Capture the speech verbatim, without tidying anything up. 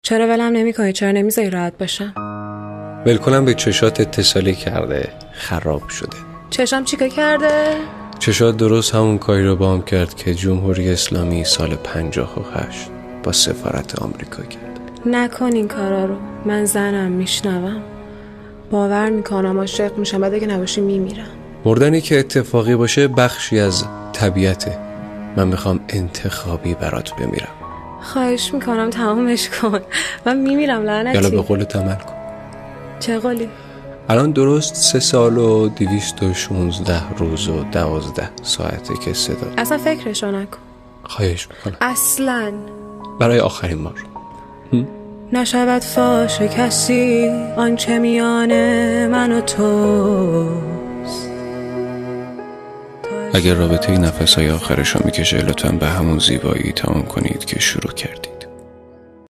چرا ولم نمی‌کنی؟ چرا نمیذاری راحت باشم؟ ولکنم به چشات اتصالی کرده، خراب شده. چشام چیکار کرده؟ چشات درست همون کاری رو با هم کرد که جمهوری اسلامی سال پنجاه و هشت با سفارت آمریکا کرد. نکن این کارا رو. من زنم، میشنوم. باور میکنم عاشق میشم، بعد اگه نباشی میمیرم. مردنی که اتفاقی باشه بخشی از طبیعته. من میخوام انتخابی برات بمیرم. خواهش میکنم تمامش کن. من میمیرم لعنتی. یالا به قولت عمل کن. چه قولی؟ الان درست سه سال و دویست و شونزده روز و دوازده ساعته که صدا. اصلا فکرشو نکن. خواهش میکنم. اصلا برای آخرین بار. نشود فاش کسی آنچه میان من و توست. اگر رابطه نفسهای آخرشو میکشه لطفاً به همون زیبایی تمام کنید که شروع کردید.